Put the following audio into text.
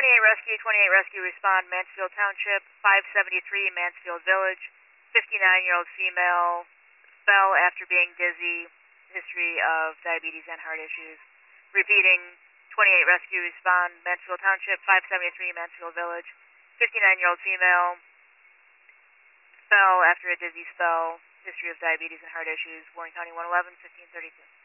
Rescue, 28 Rescue, respond, Mansfield Township, 573 Mansfield Village, 59-year-old female, fell after being dizzy, history of diabetes and heart issues. Repeating, 28 Rescue, respond, Mansfield Township, 573 Mansfield Village, 59-year-old female, fell after a dizzy spell, history of diabetes and heart issues, Warren County 111, 1532.